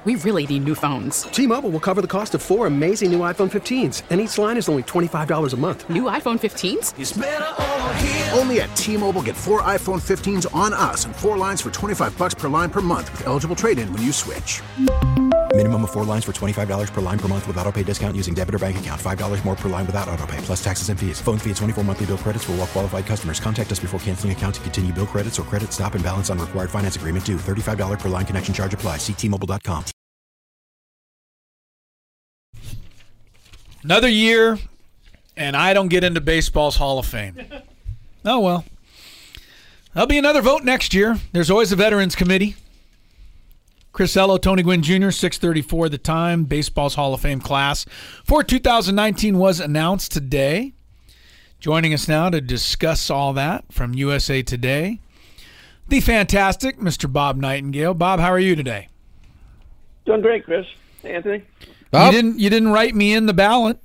We really need new phones. T-Mobile will cover the cost of 4 amazing new iPhone 15s, and each line is only $25 a month. New iPhone 15s? It's better over here. Only at T-Mobile, get 4 iPhone 15s on us and 4 lines for $25 per line per month with eligible trade-in when you switch. Minimum of 4 lines for $25 per line per month with autopay discount using debit or bank account. $5 more per line without autopay, plus taxes and fees. Phone fee at 24 monthly bill credits for well-qualified customers. Contact us before canceling account to continue bill credits or credit stop and balance on required finance agreement due. $35 per line connection charge applies. See T-Mobile.com. Another year, and I don't get into baseball's Hall of Fame. Oh, well. There'll be another vote next year. There's always a Veterans Committee. Chris Ello, Tony Gwynn Jr., 6:34 the time. Baseball's Hall of Fame class for 2019 was announced today. Joining us now to discuss all that from USA Today, the fantastic Mr. Bob Nightingale. Bob, how are you today? Doing great, Chris. Hey, Anthony. Bob? You didn't write me in the ballot.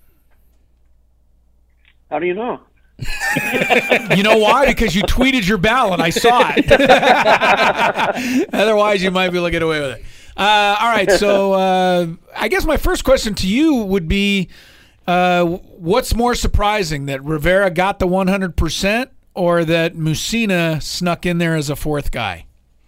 How do you know? You know why? Because you tweeted your ballot. I saw it. Otherwise, you might be able to get away with it. All right, so I guess my first question to you would be, what's more surprising, that Rivera got the 100% or that Mussina snuck in there as a fourth guy?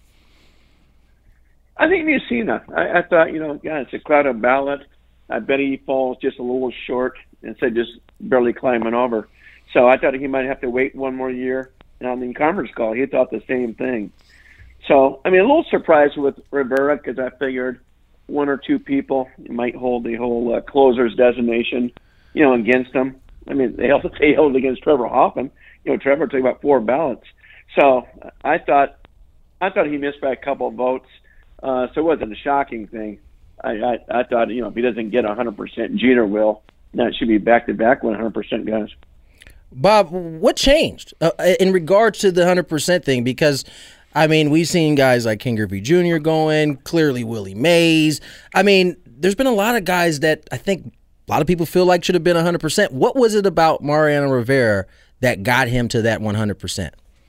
I think Mussina. I thought, it's a crowded ballot. I bet he falls just a little short instead of just barely climbing over. So I thought he might have to wait one more year. And on the conference call, he thought the same thing. So, a little surprised with Rivera because I figured one or two people might hold the whole closer's designation, against him. They held against Trevor Hoffman. Trevor took about 4 ballots. So I thought he missed by a couple of votes. So it wasn't a shocking thing. I thought, if he doesn't get 100%, Jeter will. Now it should be back-to-back 100% guys. Bob, what changed in regards to the 100% thing? Because, we've seen guys like Ken Griffey Jr. going, clearly Willie Mays. There's been a lot of guys that I think a lot of people feel like should have been 100%. What was it about Mariano Rivera that got him to that 100%?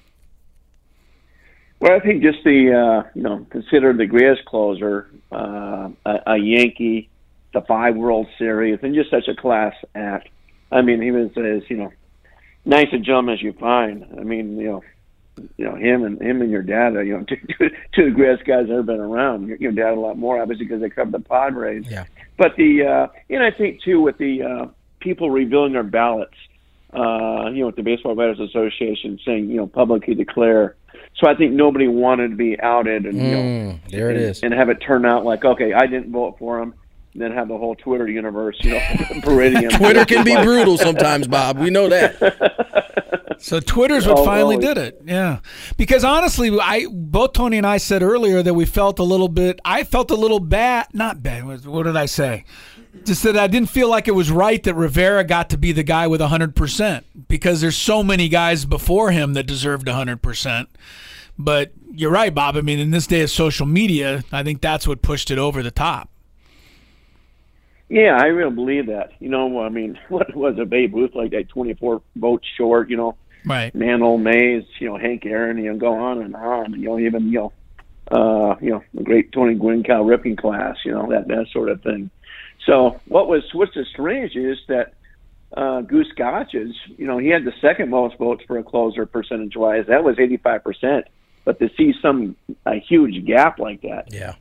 Well, I think just the, considered the greatest closer, a Yankee, the 5 World Series, and just such a class act. He was as, nice a gentleman as you find. Him and your dad are, two of the greatest guys that ever been around. Your dad a lot more, obviously, because they covered the Padres. Yeah. But I think, too, with the people revealing their ballots, with the Baseball Writers Association saying, publicly declare. So I think nobody wanted to be outed and, there it is. And have it turn out like, okay, I didn't vote for him. Then have the whole Twitter universe, parading him. Twitter can be brutal sometimes, Bob. We know that. So Twitter's what finally did it, yeah. Because honestly, both Tony and I said earlier that we felt a little bit. I felt a little bad, not bad. What did I say? Just that I didn't feel like it was right that Rivera got to be the guy with 100% because there's so many guys before him that deserved 100%. But you're right, Bob. In this day of social media, I think that's what pushed it over the top. Yeah, I really believe that. What was a Babe Ruth like that 24 votes short, Right. Mantle, Mays, Hank Aaron, go on and on. Even, the great Tony Gwynn, Cal Ripken class, that sort of thing. So what's strange is that Goose Gossage, he had the second most votes for a closer percentage-wise. That was 85%. But to see a huge gap like that, yeah.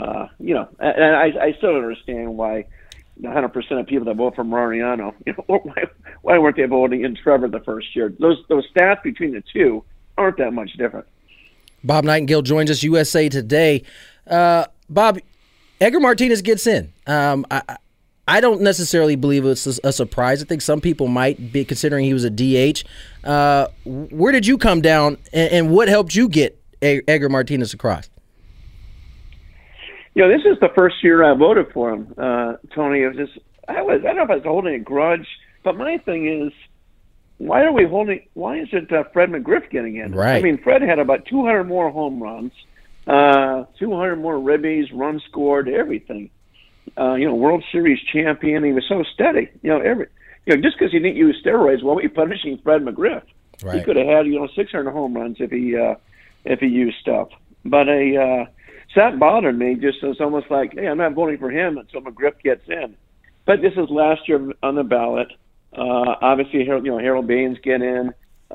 And I still don't understand why the 100% of people that vote for Mariano, why weren't they voting in Trevor the first year? Those stats between the two aren't that much different. Bob Nightingale joins us, USA Today. Bob, Edgar Martinez gets in. I don't necessarily believe it's a surprise. I think some people might be considering he was a DH. Where did you come down, and what helped you get Edgar Martinez across? This is the first year I voted for him, Tony. It was I don't know if I was holding a grudge, but my thing is, why isn't Fred McGriff getting in? Right. Fred had about 200 more home runs, 200 more ribbies, runs scored, everything. World Series champion. He was so steady. Just because he didn't use steroids, why were you punishing Fred McGriff? Right. He could have had 600 home runs if he used stuff. But So that bothered me. Just it's almost like, hey, I'm not voting for him until McGriff gets in. But this is last year on the ballot. Obviously, Harold Baines get in.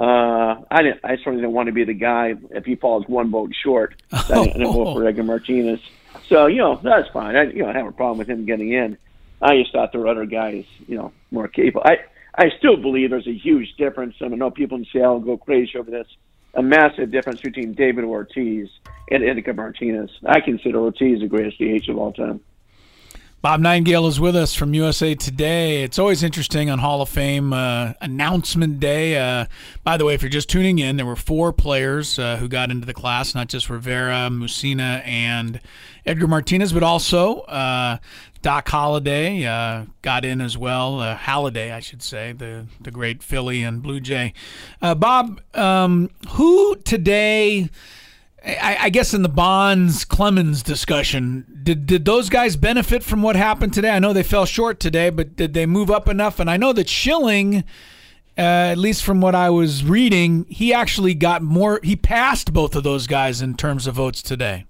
I certainly didn't want to be the guy if he falls one vote short. I didn't vote for Edgar Martinez. So that's fine. I don't have a problem with him getting in. I just thought there were other guys, more capable. I still believe there's a huge difference. I know people in Seattle go crazy over this. A massive difference between David Ortiz and Edgar Martinez. I consider Ortiz the greatest DH of all time. Bob Nightingale is with us from USA Today. It's always interesting on Hall of Fame announcement day. By the way, if you're just tuning in, there were 4 players who got into the class, not just Rivera, Mussina, and Edgar Martinez, but also Doc Holliday got in as well. Halladay, I should say, the great Philly and Blue Jay. Bob, who today... I guess in the Bonds-Clemens discussion, did those guys benefit from what happened today? I know they fell short today, but did they move up enough? And I know that Schilling, at least from what I was reading, he actually got more. He passed both of those guys in terms of votes today.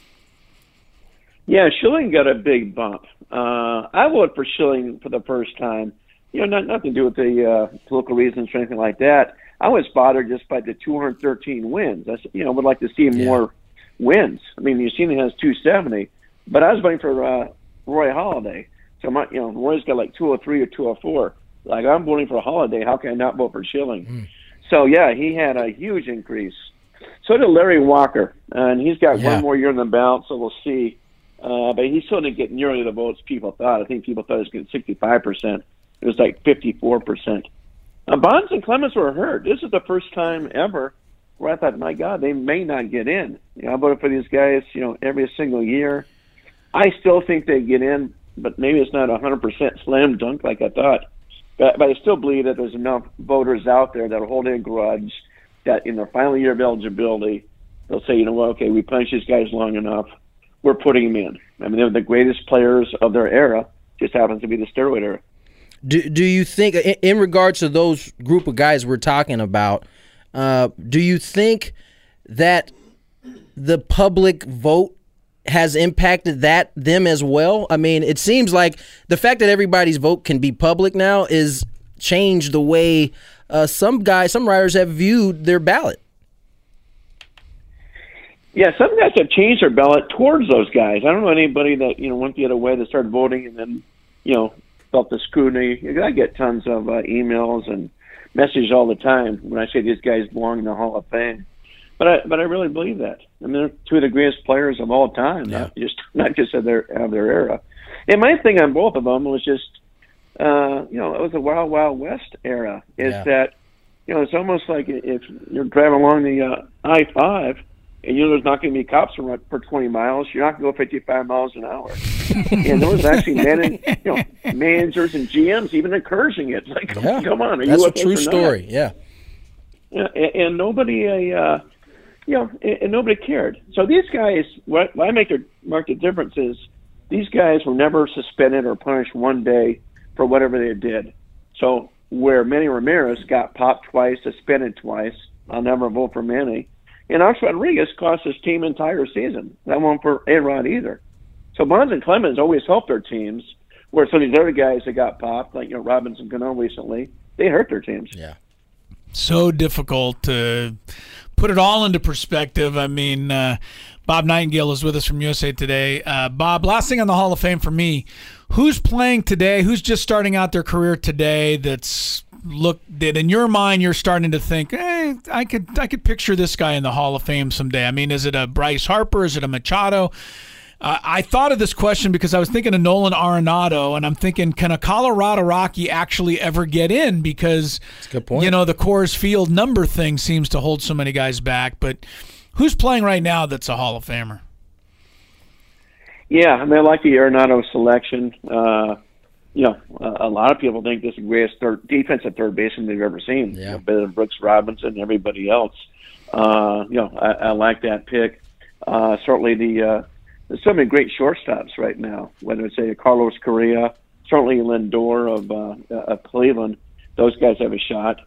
Yeah, Schilling got a big bump. I voted for Schilling for the first time. Nothing to do with the political reasons or anything like that. I was bothered just by the 213 wins. I would like to see more wins. I mean, Mussina has 270, but I was voting for Roy Halladay. So Roy's got like 203 or 204. Like, I'm voting for Halladay. How can I not vote for Schilling? So yeah, he had a huge increase. So did Larry Walker, and he's got one more year on the ballot, so we'll see. But he still didn't get nearly the votes people thought. I think people thought he was getting 65%. It was like 54%. Bonds and Clemens were hurt. This is the first time ever where I thought, my God, they may not get in. I voted for these guys, every single year. I still think they get in, but maybe it's not 100% slam dunk like I thought. But I still believe that there's enough voters out there that will hold a grudge that in their final year of eligibility, they'll say, okay, we punished these guys long enough. We're putting them in. I mean, they're the greatest players of their era. Just happens to be the steroid era. Do you think, in regards to those group of guys we're talking about, do you think that the public vote has impacted them as well? I mean, it seems like the fact that everybody's vote can be public now is changed the way some writers have viewed their ballot. Yeah, some guys have changed their ballot towards those guys. I don't know anybody that went the other way that started voting and then felt the scrutiny. I get tons of emails and messages all the time when I say these guys belong in the Hall of Fame. But I really believe that. I mean, they're 2 of the greatest players of all time, not just of their era. And my thing on both of them was just, it was a Wild Wild West era. That it's almost like if you're driving along the I-5 and there's not going to be cops for 20 miles, you're not going to go 55 miles an hour. And there was actually managers and GMs even encouraging it. Like, come on, that's a true story. Yeah, and nobody, and nobody cared. So these guys, what I mark the difference is these guys were never suspended or punished one day for whatever they did. So where Manny Ramirez got popped twice, suspended twice, I'll never vote for Manny. And Alex Rodriguez cost his team entire season. That won't for A-Rod either. So Bonds and Clemens always helped their teams, where some of these other guys that got popped, like Robinson Cano recently, they hurt their teams. Yeah. So difficult to put it all into perspective. I mean, Bob Nightingale is with us from USA Today. Bob, last thing on the Hall of Fame for me, who's playing today, who's just starting out their career today that in your mind you're starting to think, hey, I could picture this guy in the Hall of Fame someday? I mean, is it a Bryce Harper? Is it a Machado? I thought of this question because I was thinking of Nolan Arenado, and I'm thinking, can a Colorado Rocky actually ever get in? Because, that's a good point. The Coors Field number thing seems to hold so many guys back. But who's playing right now that's a Hall of Famer? Yeah, I mean, I like the Arenado selection. A lot of people think this is the greatest defensive third baseman they've ever seen. Yeah. Better than Brooks Robinson and everybody else. I like that pick. Certainly there's so many great shortstops right now, whether it's Carlos Correa, certainly Lindor of Cleveland. Those guys have a shot.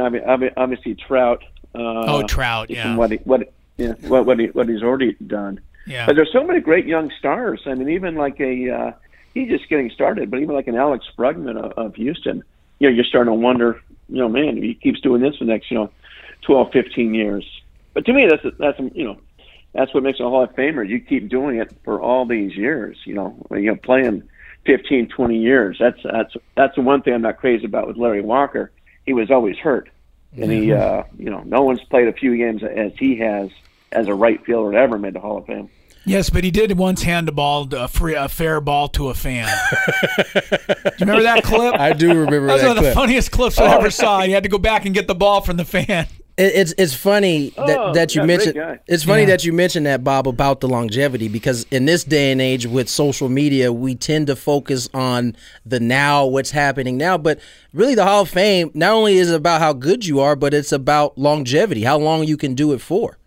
Obviously Trout. Trout, yeah. What he's already done. Yeah. But there's so many great young stars. I mean, even like he's just getting started, but even like an Alex Brugman of Houston, you're starting to wonder, man, if he keeps doing this for the next, 12, 15 years. But to me, that's what makes a Hall of Famer. You keep doing it for all these years, playing 15, 20 years. That's the one thing I'm not crazy about with Larry Walker. He was always hurt. And he, no one's played a few games as he has as a right fielder ever made the Hall of Fame. Yes, but he did once hand a fair ball to a fan. Do you remember that clip? I do remember that clip. That was one of the funniest clips I ever saw. He had to go back and get the ball from the fan. It's funny that you mentioned. It's funny that you mentioned that, Bob, about the longevity, because in this day and age with social media, we tend to focus on the now, what's happening now. But really, the Hall of Fame not only is about how good you are, but it's about longevity, how long you can do it for.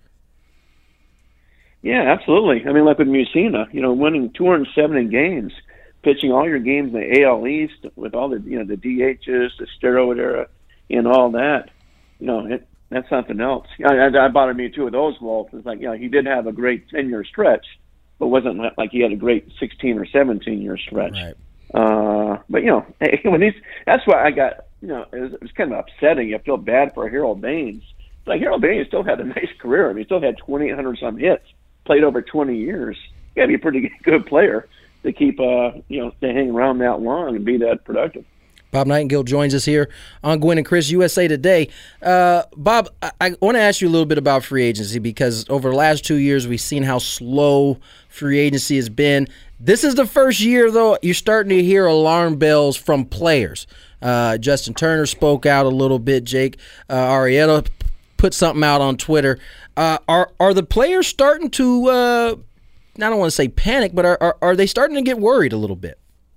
Yeah, absolutely. I mean, like with Mussina, winning 270 games, pitching all your games in the AL East with all the the DHs, the steroid era, and all that. That's something else. I bothered me too with Oswalt. It's like, he did have a great 10-year stretch, but wasn't like he had a great 16 or 17-year stretch. Right. But when that's why I got it was kind of upsetting. I feel bad for Harold Baines. Like Harold Baines still had a nice career. I mean, he still had 2,800 some hits. Played over 20 years. You got to be a pretty good player to keep to hang around that long and be that productive. Bob Nightingale joins us here on Gwynn and Chris USA Today. Bob, I want to ask you a little bit about free agency, because over the last 2 years we've seen how slow free agency has been. This is the first year, though, you're starting to hear alarm bells from players. Justin Turner spoke out a little bit. Jake Arrieta put something out on Twitter. Are the players starting to, I don't want to say panic, but are they starting to get worried a little bit?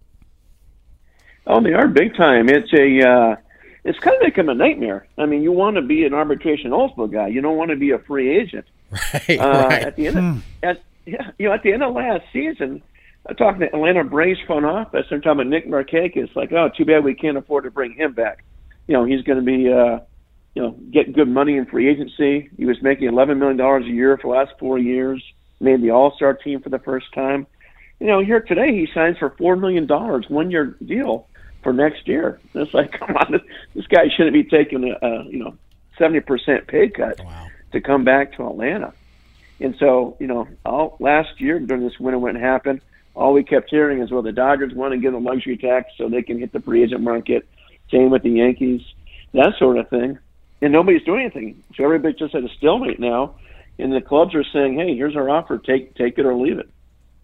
Oh, they are big time. It's it's kind of become a nightmare. I mean, you want to be an arbitration eligible guy. You don't want to be a free agent. Right. At the end at the end of last season, I talked to Atlanta Braves front office. They're talking about Nick Markakis. Like, oh, too bad we can't afford to bring him back. He's going to be getting good money in free agency. He was making $11 million a year for the last 4 years. Made the All-Star team for the first time. Here today he signs for $4 million, 1-year deal for next year. And it's like, come on, this guy shouldn't be taking a 70% pay cut to come back to Atlanta. And so, all last year during this winter when it happened, all we kept hearing is, well, the Dodgers want to give them a luxury tax so they can hit the free agent market. Same with the Yankees, that sort of thing. And nobody's doing anything. So everybody's just at a stalemate now. And the clubs are saying, hey, here's our offer. Take it or leave it.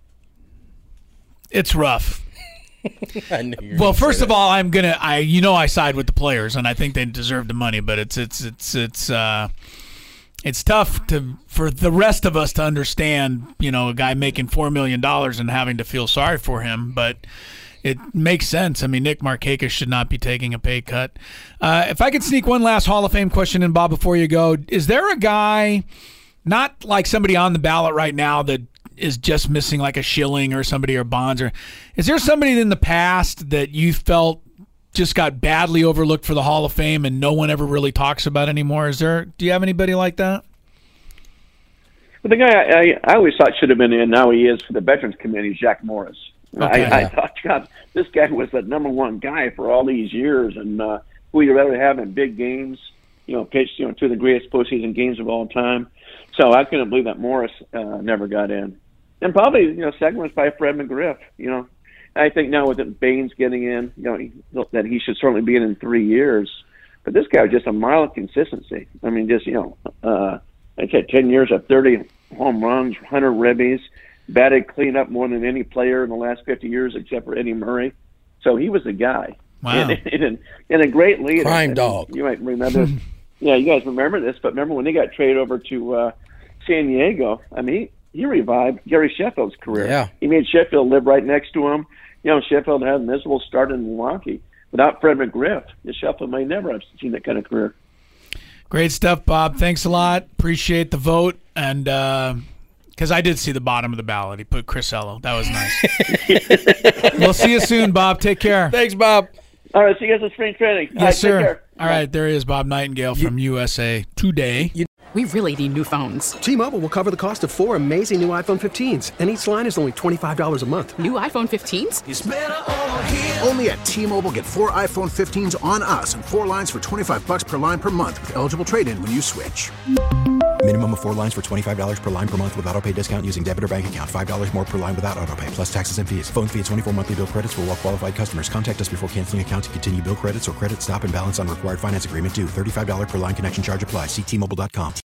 It's rough. Well, first of all, I side with the players, and I think they deserve the money. But it's tough for the rest of us to understand. A guy making $4 million and having to feel sorry for him, but it makes sense. I mean, Nick Markakis should not be taking a pay cut. If I could sneak one last Hall of Fame question in, Bob, before you go, is there a guy, not like somebody on the ballot right now that is just missing like a Schilling or somebody or Bonds, or is there somebody in the past that you felt just got badly overlooked for the Hall of Fame and no one ever really talks about anymore? Do you have anybody like that? Well, the guy I always thought should have been in, now he is for the Veterans Committee, Jack Morris. Okay. I thought, God, this guy was the number one guy for all these years, and who you'd rather have in big games, pitched two of the greatest postseason games of all time. So I couldn't believe that Morris never got in. And probably, second was by Fred McGriff. I think now with Baines getting in, that he should certainly be in 3 years. But this guy was just a mile of consistency. I mean, just, I said 10 years of 30 home runs, 100 ribbies, batted clean up more than any player in the last 50 years except for Eddie Murray. So he was the guy. Wow. And a great leader. Crime dog. You might remember. Yeah, you guys remember this, but remember when he got traded over to San Diego? I mean, he revived Gary Sheffield's career. Yeah. He made Sheffield live right next to him. Sheffield had a miserable start in Milwaukee. Without Fred McGriff, Sheffield may never have seen that kind of career. Great stuff, Bob. Thanks a lot. Appreciate the vote. And because I did see the bottom of the ballot. He put Chris Ello. That was nice. We'll see you soon, Bob. Take care. Thanks, Bob. All right, see you guys at spring training. All right, Yes, take sir. care. All right, there is Bob Nightingale from USA Today. We really need new phones. T-Mobile will cover the cost of 4 amazing new iPhone 15s, and each line is only $25 a month. New iPhone 15s? Only at T-Mobile, get 4 iPhone 15s on us and 4 lines for $25 per line per month with eligible trade-in when you switch. Minimum of 4 lines for $25 per line per month with autopay discount using debit or bank account. $5 more per line without autopay, plus taxes and fees. Phone fee at 24 monthly bill credits for well-qualified customers. Contact us before canceling account to continue bill credits or credit stop and balance on required finance agreement due. $35 per line connection charge applies. See T-Mobile.com.